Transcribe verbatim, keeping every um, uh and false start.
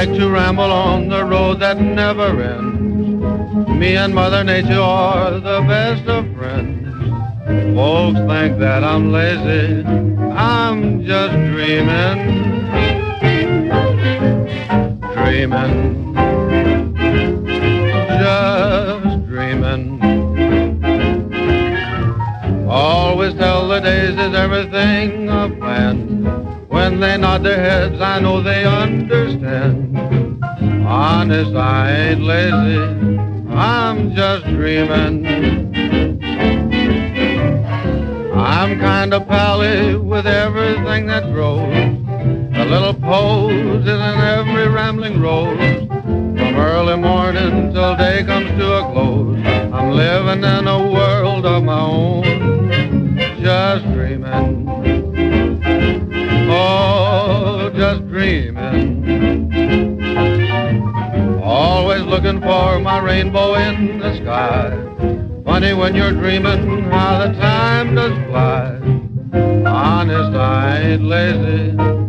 like to ramble on the road that never ends. Me and Mother Nature are the best of friends. Folks think that I'm lazy, I'm just dreaming, dreaming, just dreaming. Always tell the daisies everything I've planned. When they nod their heads, I know they understand. Honest, I ain't lazy, I'm just dreaming. I'm kind of pally with everything that grows. A little pose is in every rambling rose. From early morning till day comes to a close, I'm living in a world of my own, just dreaming. Oh, just dreaming. Always looking for my rainbow in the sky. Funny when you're dreaming how the time does fly. Honest, I ain't lazy,